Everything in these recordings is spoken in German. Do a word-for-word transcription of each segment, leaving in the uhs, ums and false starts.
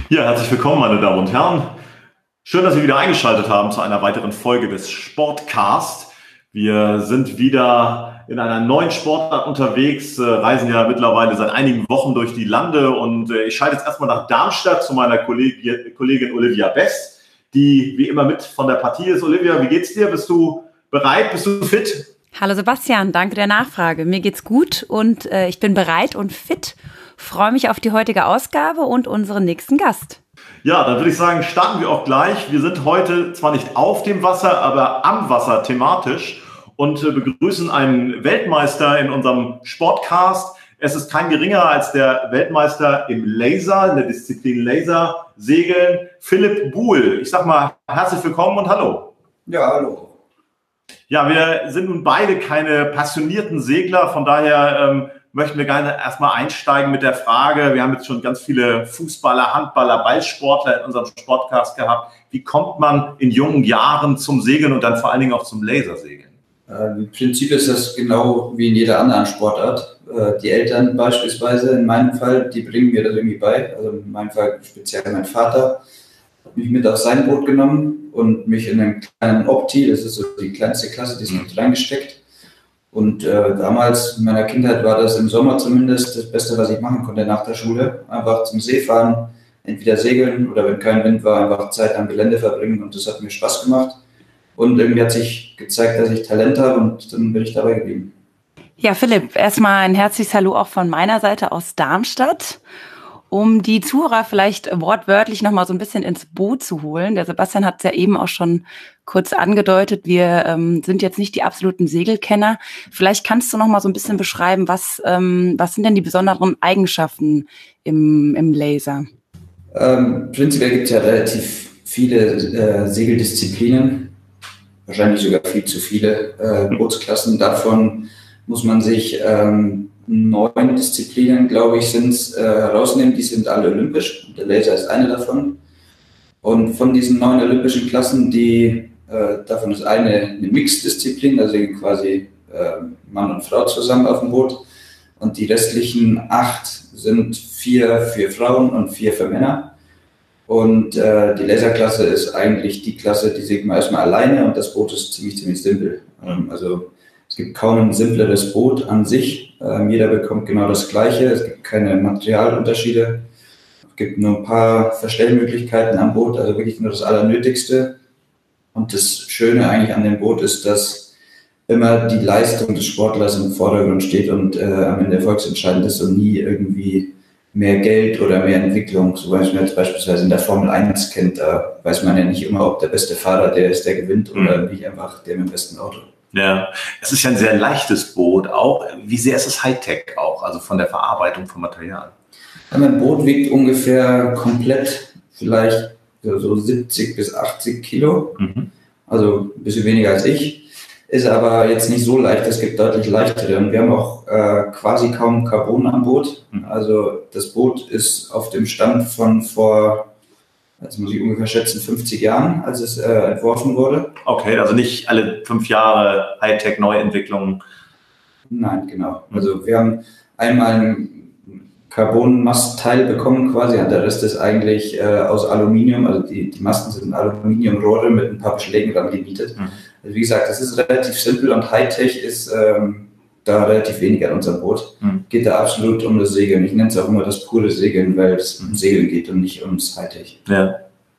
Ja, herzlich willkommen, meine Damen und Herren. Schön, dass Sie wieder eingeschaltet haben zu einer weiteren Folge des Sportcast. Wir sind wieder in einer neuen Sportart unterwegs, äh, reisen ja mittlerweile seit einigen Wochen durch die Lande und äh, ich schalte jetzt erstmal nach Darmstadt zu meiner Kollegin, Kollegin Olivia Best, die wie immer mit von der Partie ist. Olivia, wie geht's dir? Bist du bereit? Bist du fit? Hallo Sebastian, danke der Nachfrage. Mir geht's gut und äh, ich bin bereit und fit. Freue mich auf die heutige Ausgabe und unseren nächsten Gast. Ja, dann würde ich sagen, starten wir auch gleich. Wir sind heute zwar nicht auf dem Wasser, aber am Wasser thematisch und äh, begrüßen einen Weltmeister in unserem Sportcast. Es ist kein geringer als der Weltmeister im Laser, in der Disziplin Lasersegeln, Philipp Buhl. Ich sag mal herzlich willkommen und hallo. Ja, hallo. Ja, wir sind nun beide keine passionierten Segler, von daher ähm, möchten wir gerne erstmal einsteigen mit der Frage, wir haben jetzt schon ganz viele Fußballer, Handballer, Ballsportler in unserem Sportcast gehabt. Wie kommt man in jungen Jahren zum Segeln und dann vor allen Dingen auch zum Lasersegeln? Äh, Im Prinzip ist das genau wie in jeder anderen Sportart. Äh, die Eltern beispielsweise, in meinem Fall, die bringen mir das irgendwie bei. Also in meinem Fall speziell mein Vater hat mich mit auf sein Boot genommen und mich in einen kleinen Opti, das ist so die kleinste Klasse, die es gibt, reingesteckt. Und äh, damals in meiner Kindheit war das im Sommer zumindest das Beste, was ich machen konnte nach der Schule. Einfach zum See fahren, entweder segeln oder wenn kein Wind war, einfach Zeit am Gelände verbringen und das hat mir Spaß gemacht. Und irgendwie hat sich gezeigt, dass ich Talent habe und dann bin ich dabei geblieben. Ja, Philipp, erstmal ein herzliches Hallo auch von meiner Seite aus Darmstadt. Um die Zuhörer vielleicht wortwörtlich nochmal so ein bisschen ins Boot zu holen. Der Sebastian hat es ja eben auch schon kurz angedeutet. Wir ähm, sind jetzt nicht die absoluten Segelkenner. Vielleicht kannst du nochmal so ein bisschen beschreiben, was, ähm, was sind denn die besonderen Eigenschaften im, im Laser? Ähm, prinzipiell gibt es ja relativ viele äh, Segeldisziplinen. Wahrscheinlich sogar viel zu viele äh, Bootsklassen. Davon muss man sich ähm, neun Disziplinen, glaube ich, sind es, äh, herausnehmen. Die sind alle olympisch. Der Laser ist eine davon. Und von diesen neun olympischen Klassen, die, äh, davon ist eine eine Mixed-Disziplin, also quasi äh, Mann und Frau zusammen auf dem Boot. Und die restlichen acht sind vier für Frauen und vier für Männer. Und äh, die Laserklasse ist eigentlich die Klasse, die segelt man erstmal alleine und das Boot ist ziemlich, ziemlich simpel. Ähm, also es gibt kaum ein simpleres Boot an sich. Ähm, jeder bekommt genau das Gleiche. Es gibt keine Materialunterschiede. Es gibt nur ein paar Verstellmöglichkeiten am Boot, also wirklich nur das Allernötigste. Und das Schöne eigentlich an dem Boot ist, dass immer die Leistung des Sportlers im Vordergrund steht und äh, am Ende erfolgsentscheidend ist und nie irgendwie mehr Geld oder mehr Entwicklung. So was man jetzt beispielsweise in der Formel eins kennt, da weiß man ja nicht immer, ob der beste Fahrer der ist, der gewinnt oder nicht einfach der mit dem besten Auto. Ja, es ist ja ein sehr leichtes Boot auch. Wie sehr ist es Hightech auch, also von der Verarbeitung von Material? Mein Boot wiegt ungefähr komplett vielleicht so siebzig bis achtzig Kilo, mhm. Also ein bisschen weniger als ich. Ist aber jetzt nicht so leicht, es gibt deutlich leichtere. Und wir haben auch äh, quasi kaum Carbon am Boot. Also das Boot ist auf dem Stand von vor, jetzt muss ich ungefähr schätzen, fünfzig Jahren, als es äh, entworfen wurde. Okay, also nicht alle fünf Jahre Hightech-Neuentwicklungen. Nein, genau. Also wir haben einmal ein Carbon-Mastteil bekommen quasi, der Rest ist eigentlich äh, aus Aluminium, also die, die Masten sind Aluminiumrohre mit ein paar Beschlägen dran gemietet. Mhm. Also wie gesagt, das ist relativ simpel und Hightech ist ähm, da relativ wenig an unserem Boot. Mhm. Geht da absolut um das Segeln. Ich nenne es auch immer das pure Segeln, weil es um Segeln geht und nicht ums Hightech. Ja.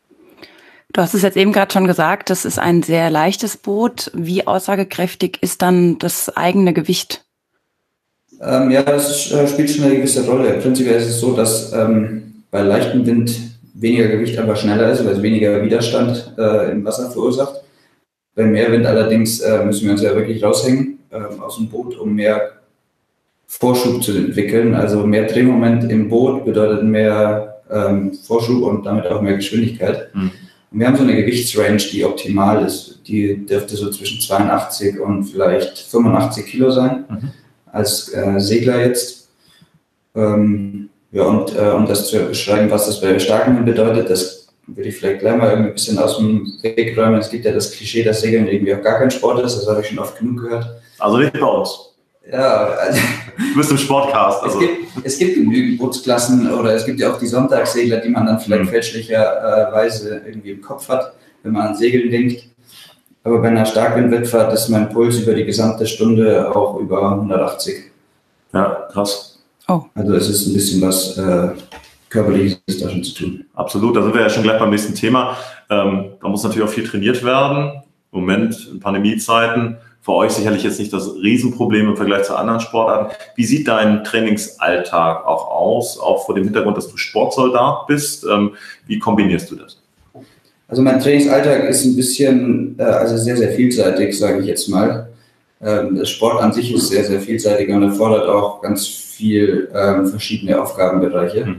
Du hast es jetzt eben gerade schon gesagt, das ist ein sehr leichtes Boot. Wie aussagekräftig ist dann das eigene Gewicht? Ähm, ja, das äh, spielt schon eine gewisse Rolle. Prinzipiell ist es so, dass ähm, bei leichtem Wind weniger Gewicht einfach schneller ist, weil es weniger Widerstand äh, im Wasser verursacht. Bei Meerwind allerdings äh, müssen wir uns ja wirklich raushängen äh, aus dem Boot, um mehr Vorschub zu entwickeln. Also mehr Drehmoment im Boot bedeutet mehr ähm, Vorschub und damit auch mehr Geschwindigkeit. Mhm. Und wir haben so eine Gewichtsrange, die optimal ist. Die dürfte so zwischen zweiundachtzig und vielleicht fünfundachtzig Kilo sein. Mhm. Als äh, Segler jetzt. Ähm, ja, und äh, um das zu beschreiben, was das bei Starken bedeutet, das würde ich vielleicht gleich mal irgendwie ein bisschen aus dem Weg räumen. Es gibt ja das Klischee, dass Segeln irgendwie auch gar kein Sport ist, das habe ich schon oft genug gehört. Also nicht bei uns. Ja, also du bist im Sportcast. Also. Es gibt, es gibt genügend Bootsklassen oder es gibt ja auch die Sonntagssegler, die man dann vielleicht mhm. fälschlicherweise irgendwie im Kopf hat, wenn man an Segeln denkt. Aber bei einer Starkwindwettfahrt ist mein Puls über die gesamte Stunde auch über hundertachtzig. Ja, krass. Oh. Also es ist ein bisschen was äh, Körperliches da schon zu tun. Absolut, da sind wir ja schon gleich beim nächsten Thema. Ähm, da muss natürlich auch viel trainiert werden. Im Moment in Pandemiezeiten. Für euch sicherlich jetzt nicht das Riesenproblem im Vergleich zu anderen Sportarten. Wie sieht dein Trainingsalltag auch aus, auch vor dem Hintergrund, dass du Sportsoldat bist? Ähm, wie kombinierst du das? Also mein Trainingsalltag ist ein bisschen, äh, also sehr, sehr vielseitig, sage ich jetzt mal. Ähm, der Sport an sich ist sehr, sehr vielseitig und erfordert auch ganz viel ähm, verschiedene Aufgabenbereiche.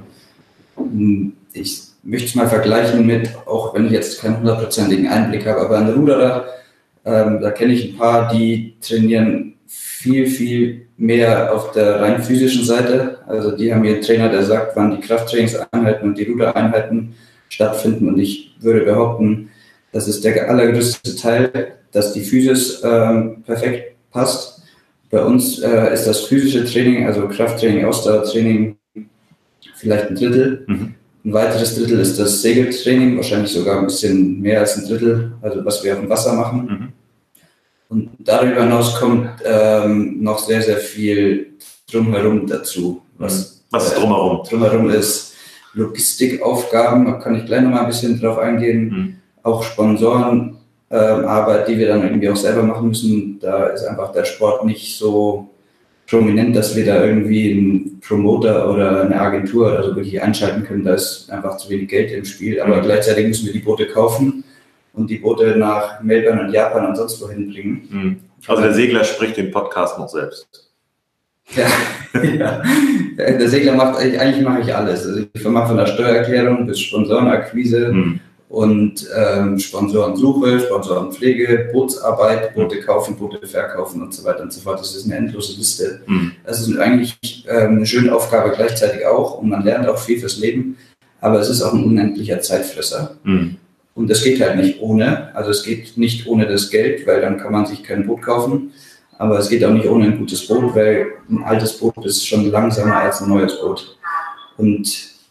Hm. Ich möchte es mal vergleichen mit, auch wenn ich jetzt keinen hundertprozentigen Einblick habe, aber ein Ruderer, Ähm, da kenne ich ein paar, die trainieren viel, viel mehr auf der rein physischen Seite. Also die haben ihren Trainer, der sagt, wann die Krafttrainingseinheiten und die Rudereinheiten stattfinden. Und ich würde behaupten, das ist der allergrößte Teil, dass die Physis ähm, perfekt passt. Bei uns äh, ist das physische Training, also Krafttraining, Ausdauertraining, vielleicht ein Drittel. Mhm. Ein weiteres Drittel ist das Segeltraining, wahrscheinlich sogar ein bisschen mehr als ein Drittel, also was wir auf dem Wasser machen. Mhm. Und darüber hinaus kommt ähm, noch sehr, sehr viel drumherum dazu. Was, was ist drumherum? Äh, drumherum ist Logistikaufgaben, da kann ich gleich nochmal ein bisschen drauf eingehen. Mhm. Auch Sponsorenarbeit, äh, die wir dann irgendwie auch selber machen müssen. Da ist einfach der Sport nicht so prominent, dass wir da irgendwie einen Promoter oder eine Agentur oder so wirklich einschalten können. Da ist einfach zu wenig Geld im Spiel. Aber mhm. gleichzeitig müssen wir die Boote kaufen und die Boote nach Melbourne und Japan und sonst wohin bringen. Mhm. Also der Segler spricht den Podcast noch selbst. Ja, ja. Der Segler macht, eigentlich mache ich alles. Also ich mache von der Steuererklärung bis Sponsorenakquise mhm. und ähm, Sponsorensuche, Sponsorenpflege, Bootsarbeit, Boote kaufen, Boote verkaufen und so weiter und so fort. Das ist eine endlose Liste. Mhm. Das ist eigentlich ähm, eine schöne Aufgabe gleichzeitig auch und man lernt auch viel fürs Leben, aber es ist auch ein unendlicher Zeitfresser. Mhm. Und das geht halt nicht ohne, also es geht nicht ohne das Geld, weil dann kann man sich kein Boot kaufen, aber es geht auch nicht ohne ein gutes Boot, weil ein altes Boot ist schon langsamer als ein neues Boot und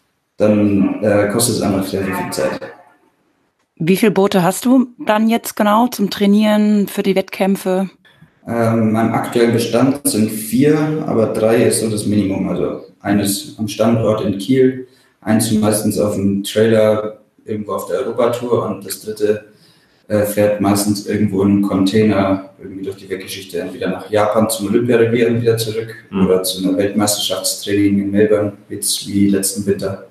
dann äh, kostet es einfach sehr, sehr viel Zeit. Wie viele Boote hast du dann jetzt genau zum Trainieren für die Wettkämpfe? Ähm, mein aktuellen Bestand sind vier, aber drei ist so das Minimum, also eines am Standort in Kiel, eins meistens auf dem Trailer irgendwo auf der Europatour und das dritte äh, fährt meistens irgendwo in einem Container irgendwie durch die Weltgeschichte, entweder nach Japan zum Olympiarevier und wieder zurück mhm. oder zu einer Weltmeisterschaftstraining in Melbourne, jetzt wie letzten Winter.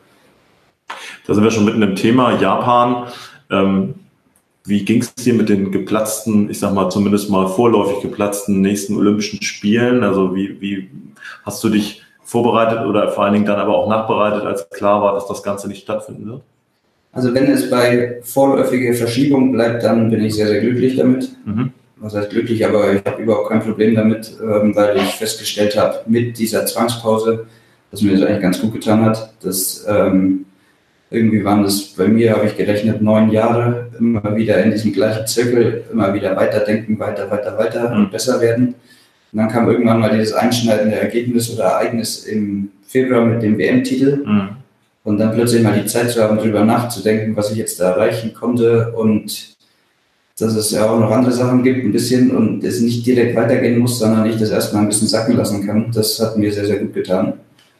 Da sind wir schon mitten im Thema Japan. Ähm, wie ging es dir mit den geplatzten, ich sag mal zumindest mal vorläufig geplatzten nächsten Olympischen Spielen? Also wie, wie hast du dich vorbereitet oder vor allen Dingen dann aber auch nachbereitet, als klar war, dass das Ganze nicht stattfinden wird? Also wenn es bei vorläufiger Verschiebung bleibt, dann bin ich sehr, sehr glücklich damit. Mhm. Was heißt glücklich, aber ich habe überhaupt kein Problem damit, weil ich festgestellt habe mit dieser Zwangspause, dass mir das eigentlich ganz gut getan hat. Dass, ähm, irgendwie waren das bei mir, habe ich gerechnet, neun Jahre, immer wieder in diesem gleichen Zirkel, immer wieder weiterdenken, weiter, weiter, weiter mhm. und besser werden. Und dann kam irgendwann mal dieses einschneidende Ergebnis oder Ereignis im Februar mit dem W M-Titel. Mhm. Und dann plötzlich mal die Zeit zu haben, darüber nachzudenken, was ich jetzt da erreichen konnte und dass es ja auch noch andere Sachen gibt, ein bisschen und es nicht direkt weitergehen muss, sondern ich das erstmal ein bisschen sacken lassen kann. Das hat mir sehr, sehr gut getan.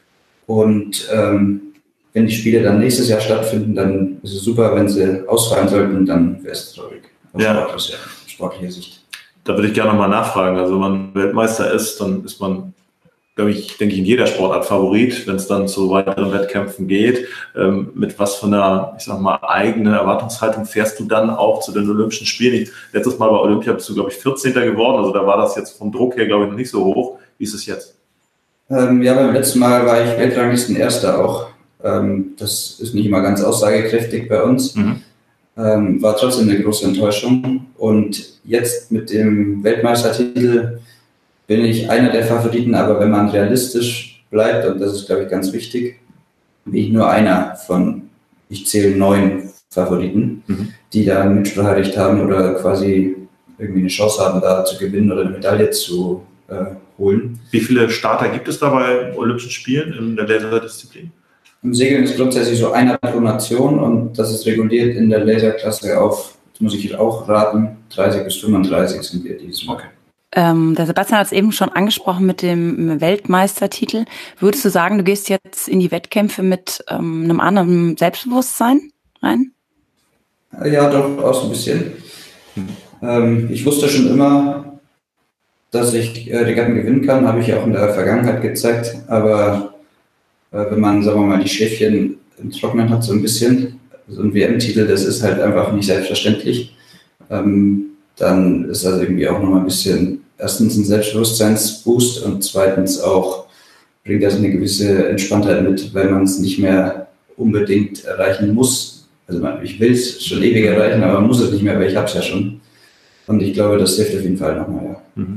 Und ähm, wenn die Spiele dann nächstes Jahr stattfinden, dann ist es super. Wenn sie ausfallen sollten, dann wäre es traurig. Aus ja. sportlicher, sportlicher Sicht. Da würde ich gerne nochmal nachfragen. Also wenn man Weltmeister ist, dann ist man, glaube ich, denke ich, in jeder Sportart Favorit, wenn es dann zu weiteren Wettkämpfen geht. Ähm, mit was für einer, ich sag mal, eigene Erwartungshaltung fährst du dann auch zu den Olympischen Spielen? Ich, letztes Mal bei Olympia bist du, glaube ich, vierzehnter geworden. Also da war das jetzt vom Druck her, glaube ich, noch nicht so hoch. Wie ist es jetzt? Ähm, ja, beim letzten Mal war ich Weltranglisten Erster auch. Ähm, das ist nicht immer ganz aussagekräftig bei uns. Mhm. Ähm, war trotzdem eine große Enttäuschung. Und jetzt mit dem Weltmeistertitel bin ich einer der Favoriten, aber wenn man realistisch bleibt, und das ist, glaube ich, ganz wichtig, bin ich nur einer von, ich zähle neun Favoriten, mhm. die da ein Mitspracherecht haben oder quasi irgendwie eine Chance haben, da zu gewinnen oder eine Medaille zu äh, holen. Wie viele Starter gibt es da bei Olympischen Spielen in der Laserdisziplin? Im Segeln ist grundsätzlich so einer pro Nation und das ist reguliert in der Laserklasse auf, das muss ich auch raten, dreißig bis fünfunddreißig sind wir dieses Mal. Okay. Ähm, der Sebastian hat es eben schon angesprochen mit dem Weltmeistertitel. Würdest du sagen, du gehst jetzt in die Wettkämpfe mit ähm, einem anderen Selbstbewusstsein rein? Ja, doch, auch so ein bisschen. Ähm, ich wusste schon immer, dass ich äh, Regatten gewinnen kann, habe ich ja auch in der Vergangenheit gezeigt, aber äh, wenn man, sagen wir mal, die Schäfchen im Trocknen hat, so ein bisschen, so ein W M-Titel, das ist halt einfach nicht selbstverständlich. Ähm, dann ist das irgendwie auch nochmal ein bisschen, erstens ein Selbstbewusstseinsboost und zweitens auch bringt das eine gewisse Entspanntheit mit, weil man es nicht mehr unbedingt erreichen muss. Also man, ich will es schon ewig erreichen, aber man muss es nicht mehr, weil ich habe es ja schon. Und ich glaube, das hilft auf jeden Fall nochmal, ja. Mhm.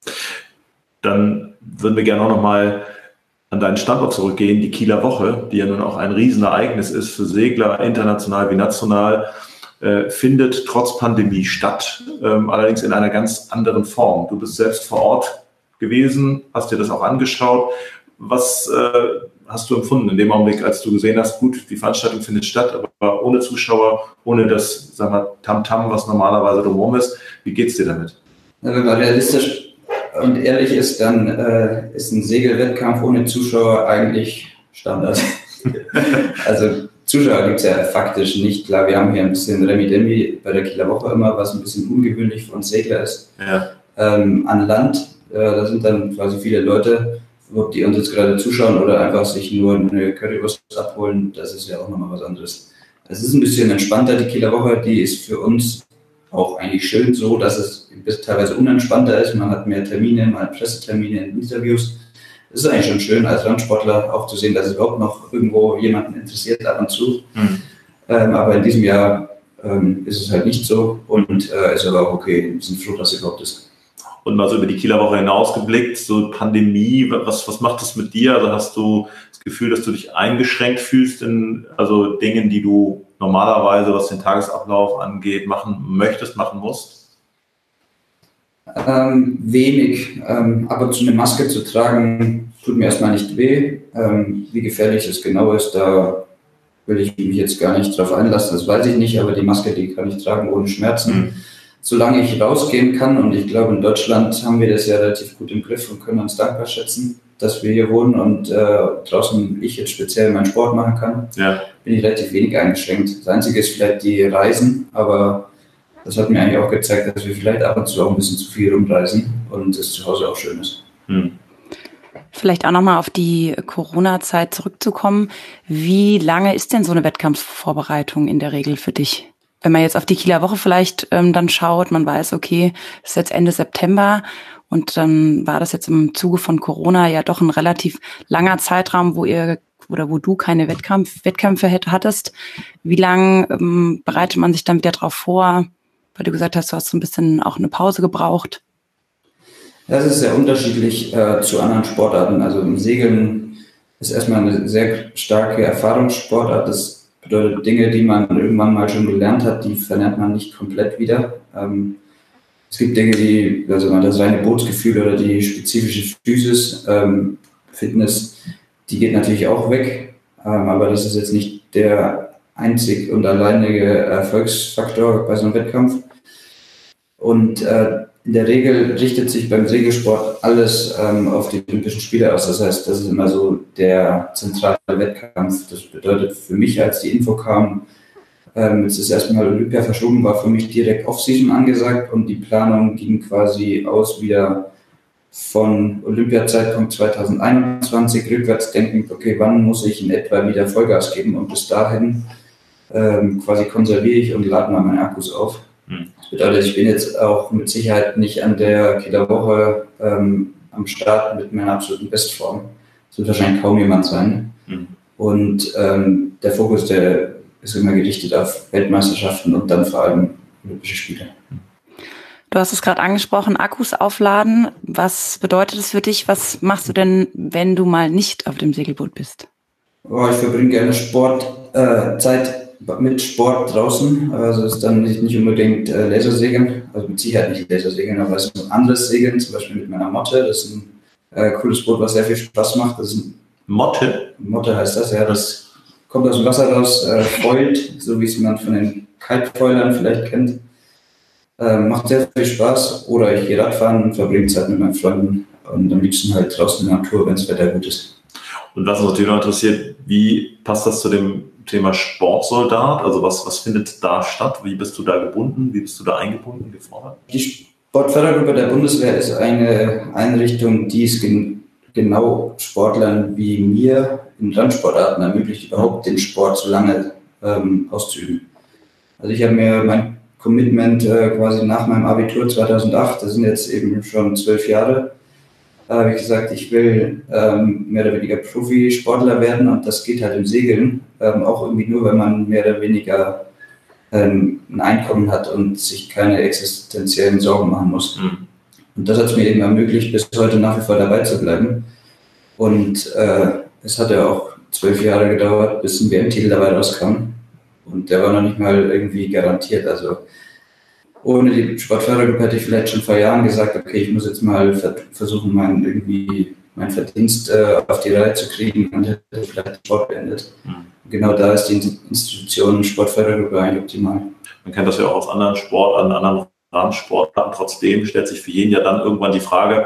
Dann würden wir gerne auch nochmal an deinen Standort zurückgehen, die Kieler Woche, die ja nun auch ein Riesenereignis ist für Segler, international wie national. Äh, findet trotz Pandemie statt, ähm, allerdings in einer ganz anderen Form. Du bist selbst vor Ort gewesen, hast dir das auch angeschaut. Was äh, hast du empfunden in dem Augenblick, als du gesehen hast, gut, die Veranstaltung findet statt, aber ohne Zuschauer, ohne das, sag mal, Tamtam, was normalerweise drumherum ist. Wie geht's dir damit? Ja, wenn man realistisch und ehrlich ist, dann äh, ist ein Segelwettkampf ohne Zuschauer eigentlich Standard. Also Zuschauer gibt es ja faktisch nicht. Klar, wir haben hier ein bisschen Remi-Demi bei der Kieler Woche immer, was ein bisschen ungewöhnlich für uns Segler ist. Ja. Ähm, an Land, äh, da sind dann quasi viele Leute, ob die uns jetzt gerade zuschauen oder einfach sich nur eine Currywurst abholen, das ist ja auch nochmal was anderes. Es ist ein bisschen entspannter, die Kieler Woche, die ist für uns auch eigentlich schön so, dass es teilweise unentspannter ist. Man hat mehr Termine, man hat Pressetermine, Interviews. Es ist eigentlich schon schön, als Randsportler auch zu sehen, dass es überhaupt noch irgendwo jemanden interessiert ab und zu. Mhm. Ähm, aber in diesem Jahr ähm, ist es halt nicht so und äh, ist aber auch okay. Wir sind froh, dass es überhaupt ist. Und mal so über die Kieler Woche hinaus geblickt, so Pandemie, was, was macht das mit dir? Also hast du das Gefühl, dass du dich eingeschränkt fühlst in also Dingen, die du normalerweise, was den Tagesablauf angeht, machen möchtest, machen musst? Ähm, wenig. Ähm, ab und zu eine Maske zu tragen, tut mir erstmal nicht weh. Ähm, wie gefährlich es genau ist, da will ich mich jetzt gar nicht drauf einlassen, das weiß ich nicht, aber die Maske, die kann ich tragen ohne Schmerzen. Mhm. Solange ich rausgehen kann, und ich glaube, in Deutschland haben wir das ja relativ gut im Griff und können uns dankbar schätzen, dass wir hier wohnen und äh, draußen ich jetzt speziell meinen Sport machen kann, ja. Bin ich relativ wenig eingeschränkt. Das Einzige ist vielleicht die Reisen, aber das hat mir eigentlich auch gezeigt, dass wir vielleicht ab und zu auch ein bisschen zu viel rumreisen und es zu Hause auch schön ist. Hm. Vielleicht auch nochmal auf die Corona-Zeit zurückzukommen. Wie lange ist denn so eine Wettkampfvorbereitung in der Regel für dich? Wenn man jetzt auf die Kieler Woche vielleicht ähm, dann schaut, man weiß, okay, es ist jetzt Ende September und dann war das jetzt im Zuge von Corona ja doch ein relativ langer Zeitraum, wo ihr oder wo du keine Wettkampf, Wettkämpfe hätt, hattest. Wie lange ähm, bereitet man sich dann wieder drauf vor? Weil du gesagt hast, du hast so ein bisschen auch eine Pause gebraucht. Das ist sehr unterschiedlich äh, zu anderen Sportarten. Also im Segeln ist erstmal eine sehr starke Erfahrungssportart. Das bedeutet, Dinge, die man irgendwann mal schon gelernt hat, die verlernt man nicht komplett wieder. Ähm, es gibt Dinge, die, also das reine Bootsgefühl oder die spezifische Physis, ähm, Fitness, die geht natürlich auch weg. Ähm, aber das ist jetzt nicht der einzig und alleinige Erfolgsfaktor bei so einem Wettkampf. Und äh, in der Regel richtet sich beim Segelsport alles ähm, auf die Olympischen Spiele aus. Das heißt, das ist immer so der zentrale Wettkampf. Das bedeutet für mich, als die Info kam, ähm, jetzt ist erstmal Olympia verschoben, war für mich direkt Off-Season angesagt und die Planung ging quasi aus wieder von Olympiazeitpunkt zwanzig einundzwanzig rückwärts denkend, okay, wann muss ich in etwa wieder Vollgas geben und bis dahin ähm, quasi konserviere ich und lade mal meine Akkus auf. Das bedeutet, ich bin jetzt auch mit Sicherheit nicht an der Kieler Woche ähm, am Start mit meiner absoluten Bestform. Das wird wahrscheinlich kaum jemand sein. Mhm. Und ähm, der Fokus, der ist immer gerichtet auf Weltmeisterschaften und dann vor allem Olympische Spiele. Du hast es gerade angesprochen, Akkus aufladen. Was bedeutet das für dich? Was machst du denn, wenn du mal nicht auf dem Segelboot bist? Oh, ich verbringe gerne Sport, äh, Zeit mit Sport draußen. Also es ist dann nicht, nicht unbedingt äh, Lasersegeln, also mit Sicherheit nicht Lasersegeln, aber es ist ein anderes Segeln, zum Beispiel mit meiner Motte. Das ist ein Äh, cooles Boot, was sehr viel Spaß macht. Das ist ein Motte? Motte heißt das, ja. Das kommt aus dem Wasser raus, äh, foilt, so wie es man von den Kitefoilern vielleicht kennt. Äh, macht sehr viel Spaß. Oder ich gehe Radfahren und verbringe Zeit mit meinen Freunden. Und am liebsten halt draußen in der Natur, wenn das Wetter gut ist. Und was uns natürlich noch interessiert, wie passt das zu dem Thema Sportsoldat? Also was, was findet da statt? Wie bist du da gebunden? Wie bist du da eingebunden, gefordert? Die Sportfördergruppe der Bundeswehr ist eine Einrichtung, die es gen- genau Sportlern wie mir in Randsportarten ermöglicht, überhaupt den Sport so lange ähm, auszuüben. Also ich habe mir mein Commitment äh, quasi nach meinem Abitur zweitausendacht, das sind jetzt eben schon zwölf Jahre, habe ich gesagt, ich will ähm, mehr oder weniger Profisportler werden und das geht halt im Segeln, ähm, auch irgendwie nur, wenn man mehr oder weniger ähm, ein Einkommen hat und sich keine existenziellen Sorgen machen muss. Mhm. Und das hat es mir eben ermöglicht, bis heute nach wie vor dabei zu bleiben. Und äh, es hat ja auch zwölf Jahre gedauert, bis ein W M-Titel dabei rauskam. Und der war noch nicht mal irgendwie garantiert. Also ohne die Sportfördergruppe hätte ich vielleicht schon vor Jahren gesagt, okay, ich muss jetzt mal versuchen, meinen irgendwie meinen Verdienst äh, auf die Reihe zu kriegen und hätte vielleicht den Sport beendet. Mhm. Genau da ist die Institution Sportfördergruppe eigentlich optimal. Man kennt das ja auch aus anderen Sportarten, anderen Rahmensportarten. Trotzdem stellt sich für jeden ja dann irgendwann die Frage,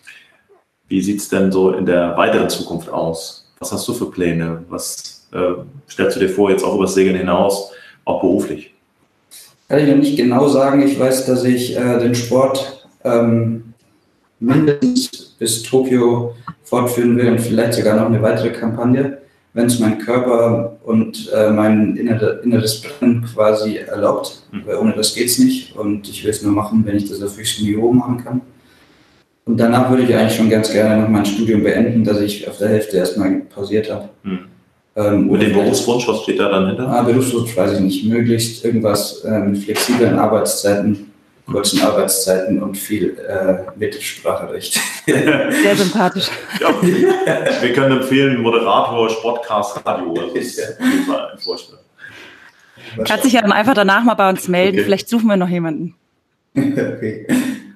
wie sieht es denn so in der weiteren Zukunft aus? Was hast du für Pläne? Was äh, stellst du dir vor, jetzt auch über das Segeln hinaus, auch beruflich? Kann ich noch nicht genau sagen. Ich weiß, dass ich äh, den Sport ähm, mindestens bis Tokio fortführen will und vielleicht sogar noch eine weitere Kampagne, wenn es mein Körper und äh, mein innere, inneres Brennen quasi erlaubt. Mhm. Weil ohne das geht es nicht und ich will es nur machen, wenn ich das auf höchstem Niveau machen kann. Und danach würde ich eigentlich schon ganz gerne noch mein Studium beenden, dass ich auf der Hälfte erstmal pausiert habe. Mhm. Ähm, Mit dem Berufswunsch, was steht da dann hinter? Ah, Berufswunsch weiß ich nicht. Möglichst irgendwas äh, mit flexiblen Arbeitszeiten, kurzen Arbeitszeiten und viel äh, Mitspracherecht. Sehr sympathisch. Ja, wir können empfehlen, Moderator, Sportcast, Radio. Also das ist ein Vorschlag. Kannst dich ja dann einfach danach mal bei uns melden. Okay. Vielleicht suchen wir noch jemanden. Okay.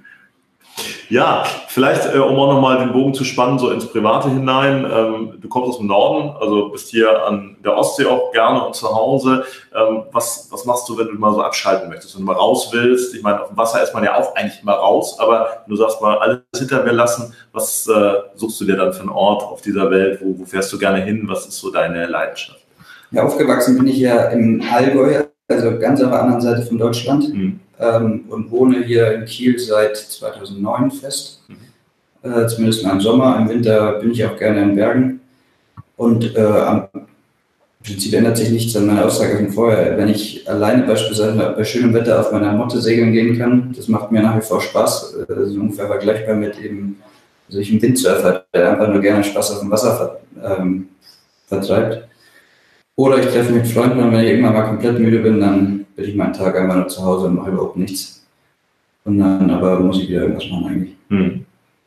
Ja, vielleicht, äh, um auch nochmal den Bogen zu spannen, so ins Private hinein. Ähm, du kommst aus dem Norden, also bist hier an der Ostsee auch gerne und zu Hause. Ähm, was, was machst du, wenn du mal so abschalten möchtest, wenn du mal raus willst? Ich meine, auf dem Wasser ist man ja auch eigentlich immer raus, aber du sagst mal, alles hinter mir lassen. Was äh, suchst du dir dann für einen Ort auf dieser Welt? Wo, wo fährst du gerne hin? Was ist so deine Leidenschaft? Ja, aufgewachsen bin ich ja im Allgäu, also ganz auf der anderen Seite von Deutschland. Mhm. Ähm, und wohne hier in Kiel seit zweitausendneun fest, mhm. äh, zumindest mal im Sommer. Im Winter bin ich auch gerne in Bergen. Und äh, am Prinzip ändert sich nichts an meiner Aussage von vorher. Wenn ich alleine beispielsweise bei schönem Wetter auf meiner Motte segeln gehen kann, das macht mir nach wie vor Spaß. Das ist ungefähr vergleichbar mit eben, also ich einen Windsurfer, der einfach nur gerne Spaß auf dem Wasser ver, ähm, vertreibt. Oder ich treffe mich mit Freunden und wenn ich irgendwann mal komplett müde bin, dann bin ich meinen Tag einfach nur zu Hause und mache überhaupt nichts. Und dann aber muss ich wieder irgendwas machen eigentlich. Hm.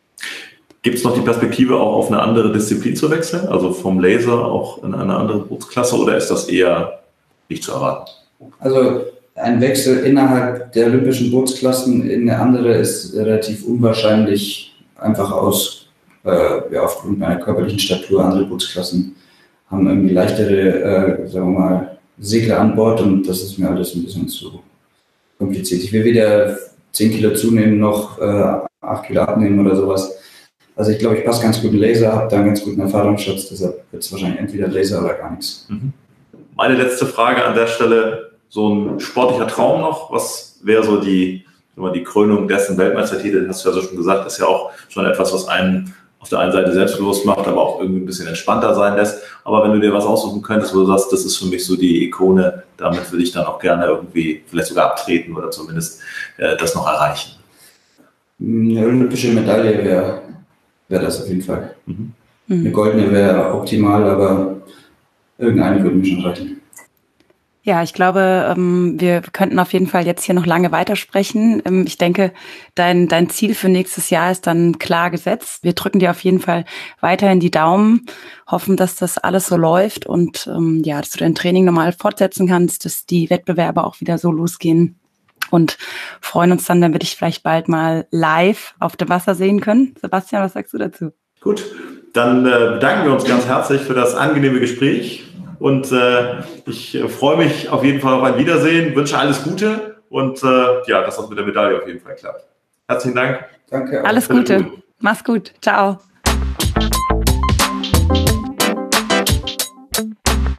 Gibt es noch die Perspektive, auch auf eine andere Disziplin zu wechseln? Also vom Laser auch in eine andere Bootsklasse oder ist das eher nicht zu erwarten? Also ein Wechsel innerhalb der olympischen Bootsklassen in eine andere ist relativ unwahrscheinlich, einfach aus, äh, ja, aufgrund meiner körperlichen Statur. Andere Bootsklassen haben irgendwie leichtere, äh, sagen wir mal, Segler an Bord und das ist mir alles ein bisschen zu kompliziert. Ich will wieder zehn Kilo zunehmen, noch äh, acht Kilo abnehmen oder sowas. Also ich glaube, ich passe ganz gut in Laser, habe da einen ganz guten Erfahrungsschatz, deshalb wird es wahrscheinlich entweder Laser oder gar nichts. Mhm. Meine letzte Frage an der Stelle, so ein sportlicher Traum noch, was wäre so die, die Krönung dessen Weltmeistertitel, hast du ja so schon gesagt, ist ja auch schon etwas, was einen auf der einen Seite selbstbewusst macht, aber auch irgendwie ein bisschen entspannter sein lässt. Aber wenn du dir was aussuchen könntest, wo du sagst, das ist für mich so die Ikone, damit würde ich dann auch gerne irgendwie vielleicht sogar abtreten oder zumindest äh, das noch erreichen. Eine olympische Medaille wäre wär das auf jeden Fall. Mhm. Eine goldene wäre optimal, aber irgendeine würde mir schon reichen. Ja, ich glaube, wir könnten auf jeden Fall jetzt hier noch lange weitersprechen. Ich denke, dein, dein Ziel für nächstes Jahr ist dann klar gesetzt. Wir drücken dir auf jeden Fall weiterhin die Daumen, hoffen, dass das alles so läuft und ja, dass du dein Training normal fortsetzen kannst, dass die Wettbewerbe auch wieder so losgehen und freuen uns dann, wenn wir dich vielleicht bald mal live auf dem Wasser sehen können. Sebastian, was sagst du dazu? Gut, dann äh, bedanken wir uns ganz herzlich für das angenehme Gespräch und äh, ich äh, freue mich auf jeden Fall auf ein Wiedersehen, wünsche alles Gute und äh, ja, dass das mit der Medaille auf jeden Fall klappt. Herzlichen Dank. Danke. Alles Gute. Mach's gut. Ciao.